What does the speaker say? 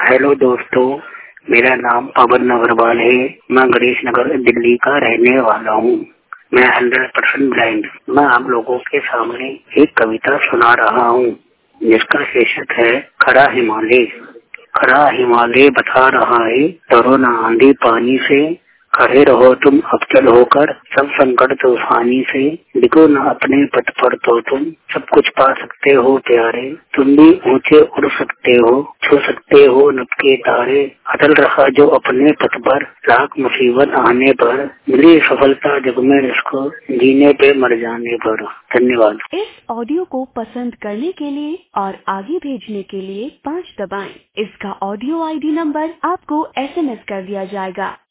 Hello दोस्तों, मेरा नाम पवन अग्रवाल है। मैं गणेश नगर दिल्ली का रहने वाला हूँ। मैं 100% ब्लाइंड। मैं आप लोगों के सामने एक कविता सुना रहा हूँ जिसका शीर्षक है खड़ा हिमालय। खड़ा हिमालय बता रहा है डरो न आंधी पानी से, खड़े रहो तुम अबचल होकर सब संकट तूफानी से, डिगो न अपने पथ पर तो तुम सब कुछ पा सकते हो प्यारे, तुम भी ऊंचे उड़ सकते हो, छू सकते हो नभ के तारे, अटल रहा जो अपने पथ पर लाख मुसीबत आने पर, मिली सफलता जग में इसको जीने पे मर जाने पर। धन्यवाद। इस ऑडियो को पसंद करने के लिए और आगे भेजने के लिए 5 दबाएं। इसका ऑडियो ID नंबर आपको SMS कर दिया जाएगा।